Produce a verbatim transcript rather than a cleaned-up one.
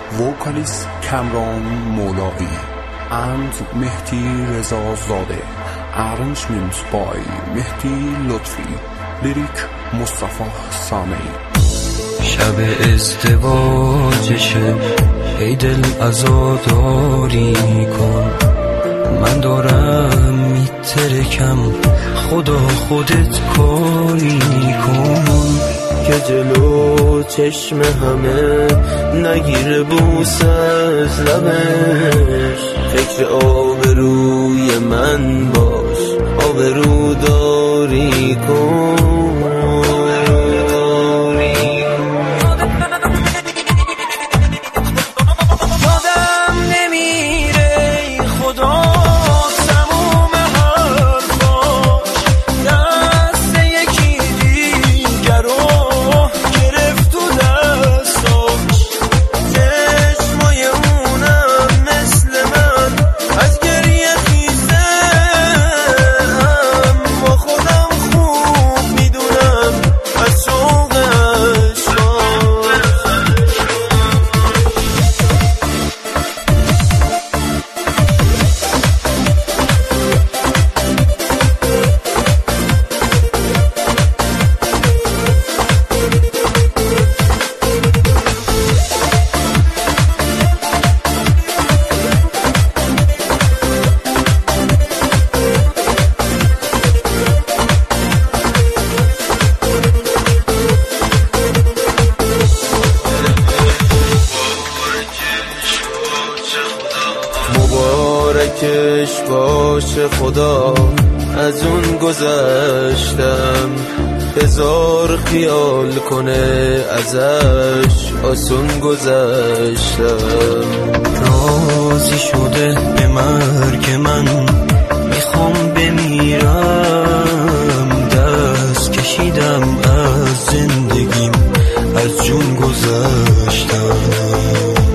وکالیست کامران مولایی and مهدی رضازاده arrangements by مهدی لطفی لیریک مصطفی سامعی. شب ازدواجشه ای دل عزاداری کن، من دارم میترکم خدا خودت کاری کن که جلو چشم همه نگیره بوس از لبش. فکر آبروی من باش آبرو داری کن. مبارکش باشه خدا از اون گذشتم، بذار خیال کنه ازش آسون گذشتم. راضی شده به مرگ من میخوام بمیرم، دست کشیدم از زندگیم از جون گذشتم.